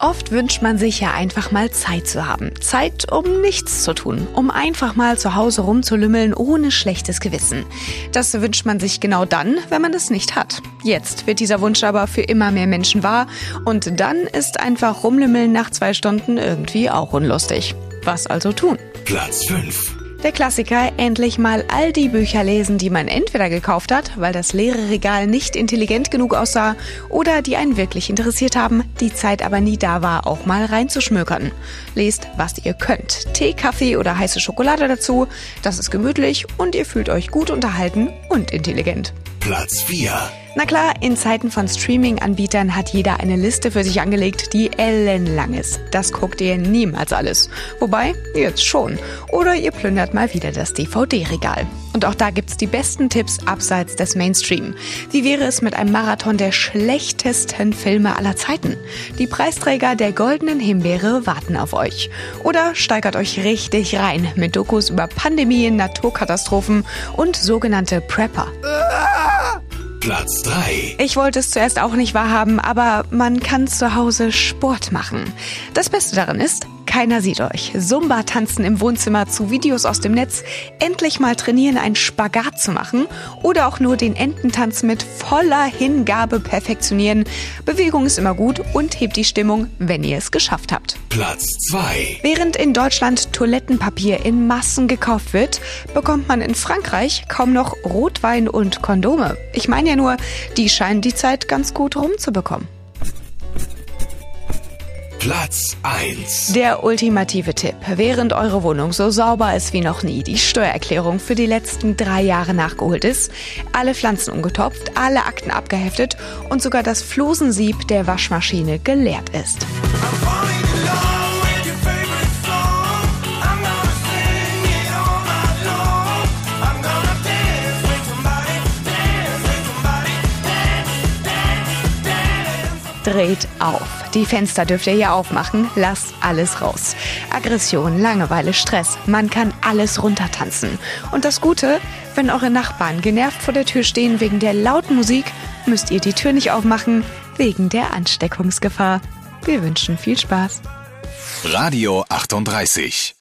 Oft wünscht man sich ja einfach mal Zeit zu haben. Zeit, um nichts zu tun. Um einfach mal zu Hause rumzulümmeln ohne schlechtes Gewissen. Das wünscht man sich genau dann, wenn man es nicht hat. Jetzt wird dieser Wunsch aber für immer mehr Menschen wahr. Und dann ist einfach Rumlümmeln nach 2 Stunden irgendwie auch unlustig. Was also tun? Platz 5. Der Klassiker, endlich mal all die Bücher lesen, die man entweder gekauft hat, weil das leere Regal nicht intelligent genug aussah, oder die einen wirklich interessiert haben, die Zeit aber nie da war, auch mal reinzuschmökern. Lest, was ihr könnt. Tee, Kaffee oder heiße Schokolade dazu. Das ist gemütlich und ihr fühlt euch gut unterhalten und intelligent. Platz 4. Na klar, in Zeiten von Streaming-Anbietern hat jeder eine Liste für sich angelegt, die ellenlang ist. Das guckt ihr niemals alles. Wobei, jetzt schon. Oder ihr plündert mal wieder das DVD-Regal. Und auch da gibt's die besten Tipps abseits des Mainstream. Wie wäre es mit einem Marathon der schlechtesten Filme aller Zeiten? Die Preisträger der Goldenen Himbeere warten auf euch. Oder steigert euch richtig rein mit Dokus über Pandemien, Naturkatastrophen und sogenannte Prepper. Platz 3. Ich wollte es zuerst auch nicht wahrhaben, aber man kann zu Hause Sport machen. Das Beste daran ist, keiner sieht euch. Zumba tanzen im Wohnzimmer zu Videos aus dem Netz, endlich mal trainieren, einen Spagat zu machen oder auch nur den Ententanz mit voller Hingabe perfektionieren. Bewegung ist immer gut und hebt die Stimmung, wenn ihr es geschafft habt. Platz 2. Während in Deutschland Toilettenpapier in Massen gekauft wird, bekommt man in Frankreich kaum noch Rotwein und Kondome. Ich meine ja nur, die scheinen die Zeit ganz gut rumzubekommen. Platz 1. Der ultimative Tipp, während eure Wohnung so sauber ist wie noch nie, die Steuererklärung für die letzten 3 Jahre nachgeholt ist, alle Pflanzen umgetopft, alle Akten abgeheftet und sogar das Flusensieb der Waschmaschine geleert ist. Dreht auf. Die Fenster dürft ihr hier aufmachen. Lasst alles raus. Aggression, Langeweile, Stress. Man kann alles runtertanzen. Und das Gute, wenn eure Nachbarn genervt vor der Tür stehen wegen der lauten Musik, müsst ihr die Tür nicht aufmachen, wegen der Ansteckungsgefahr. Wir wünschen viel Spaß. Radio 38.